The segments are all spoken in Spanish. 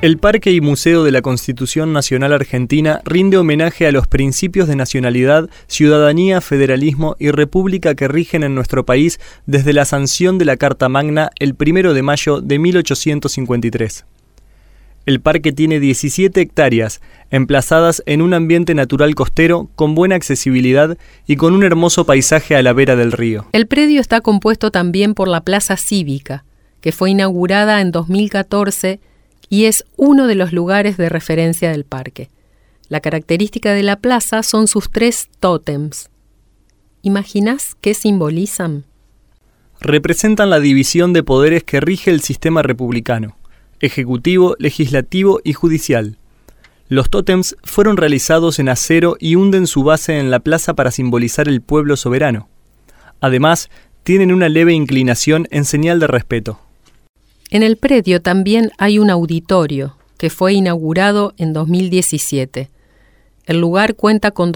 El Parque y Museo de la Constitución Nacional Argentina rinde homenaje a los principios de nacionalidad, ciudadanía, federalismo y república que rigen en nuestro país desde la sanción de la Carta Magna el 1 de mayo de 1853. El parque tiene 17 hectáreas, emplazadas en un ambiente natural costero, con buena accesibilidad y con un hermoso paisaje a la vera del río. El predio está compuesto también por la Plaza Cívica, que fue inaugurada en 2014 y es uno de los lugares de referencia del parque. La característica de la plaza son sus 3 tótems. ¿Imaginás qué simbolizan? Representan la división de poderes que rige el sistema republicano: ejecutivo, legislativo y judicial. Los tótems fueron realizados en acero y hunden su base en la plaza para simbolizar el pueblo soberano. Además, tienen una leve inclinación en señal de respeto. En el predio también hay un auditorio, que fue inaugurado en 2017. El lugar cuenta con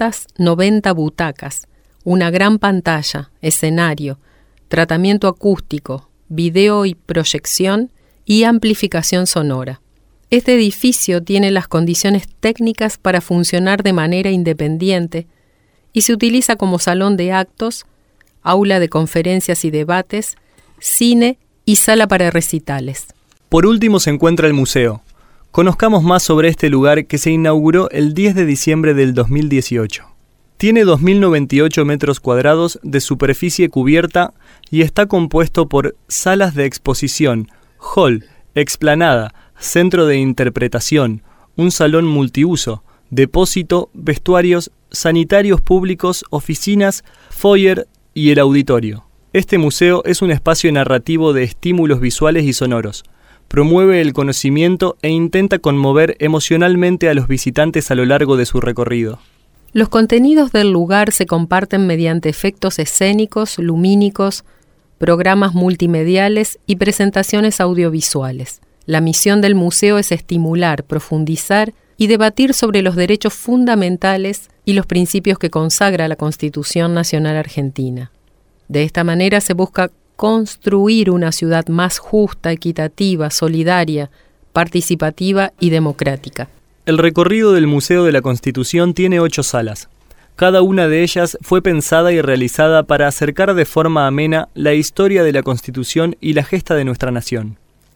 290 butacas, una gran pantalla, escenario, tratamiento acústico, video y proyección y amplificación sonora. Este edificio tiene las condiciones técnicas para funcionar de manera independiente y se utiliza como salón de actos, aula de conferencias y debates, cine y sala para recitales. Por último se encuentra el museo. Conozcamos más sobre este lugar que se inauguró el 10 de diciembre del 2018. Tiene 2.098 metros cuadrados de superficie cubierta y está compuesto por salas de exposición, hall, explanada, centro de interpretación, un salón multiuso, depósito, vestuarios, sanitarios públicos, oficinas, foyer y el auditorio. Este museo es un espacio narrativo de estímulos visuales y sonoros. Promueve el conocimiento e intenta conmover emocionalmente a los visitantes a lo largo de su recorrido. Los contenidos del lugar se comparten mediante efectos escénicos, lumínicos, programas multimediales y presentaciones audiovisuales. La misión del museo es estimular, profundizar y debatir sobre los derechos fundamentales y los principios que consagra la Constitución Nacional Argentina. De esta manera se busca construir una ciudad más justa, equitativa, solidaria, participativa y democrática. El recorrido del Museo de la Constitución tiene 8 salas. Cada una de ellas fue pensada y realizada para acercar de forma amena la historia de la Constitución y la gesta de nuestra nación.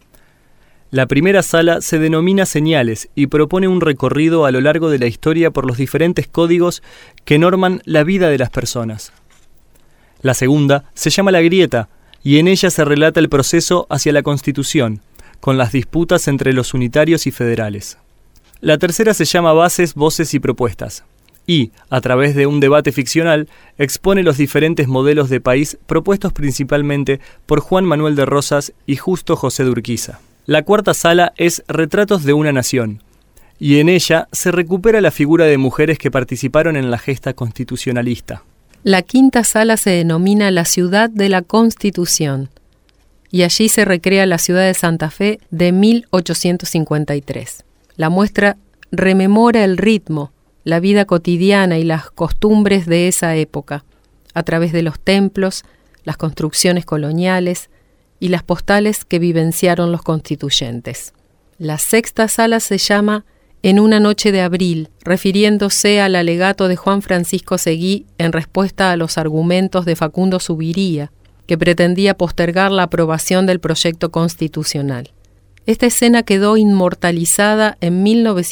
La primera sala se denomina Señales y propone un recorrido a lo largo de la historia por los diferentes códigos que norman la vida de las personas. La segunda se llama La Grieta y en ella se relata el proceso hacia la Constitución, con las disputas entre los unitarios y federales. La tercera se llama Bases, Voces y Propuestas y, a través de un debate ficcional, expone los diferentes modelos de país propuestos principalmente por Juan Manuel de Rosas y Justo José de Urquiza. La cuarta sala es Retratos de una Nación, y en ella se recupera la figura de mujeres que participaron en la gesta constitucionalista. La quinta sala se denomina La Ciudad de la Constitución, y allí se recrea la ciudad de Santa Fe de 1853. La muestra rememora el ritmo, la vida cotidiana y las costumbres de esa época, a través de los templos, las construcciones coloniales y las postales que vivenciaron los constituyentes. La sexta sala se llama En una noche de abril, refiriéndose al alegato de Juan Francisco Seguí en respuesta a los argumentos de Facundo Zuviría, que pretendía postergar la aprobación del proyecto constitucional. Esta escena quedó inmortalizada en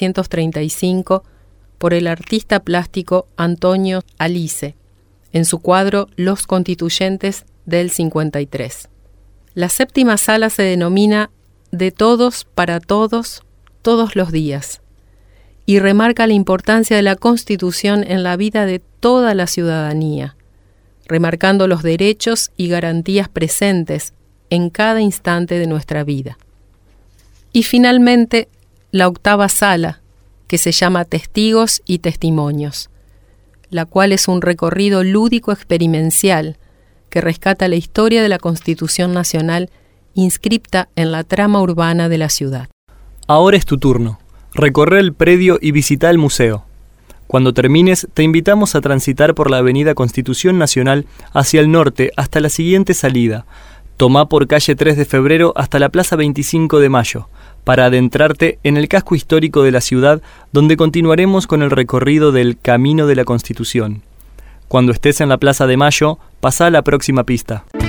1935 por el artista plástico Antonio Alice, en su cuadro Los Constituyentes del 53. La séptima sala se denomina De todos para todos, todos los días, y remarca la importancia de la Constitución en la vida de toda la ciudadanía, remarcando los derechos y garantías presentes en cada instante de nuestra vida. Y finalmente, la octava sala, que se llama Testigos y Testimonios, la cual es un recorrido lúdico experiencial que rescata la historia de la Constitución Nacional inscripta en la trama urbana de la ciudad. Ahora es tu turno. Recorre el predio y visita el museo. Cuando termines, te invitamos a transitar por la avenida Constitución Nacional hacia el norte hasta la siguiente salida. Tomá por calle 3 de Febrero hasta la Plaza 25 de Mayo. para adentrarte en el casco histórico de la ciudad, donde continuaremos con el recorrido del Camino de la Constitución. Cuando estés en la Plaza de Mayo, pasá a la próxima pista.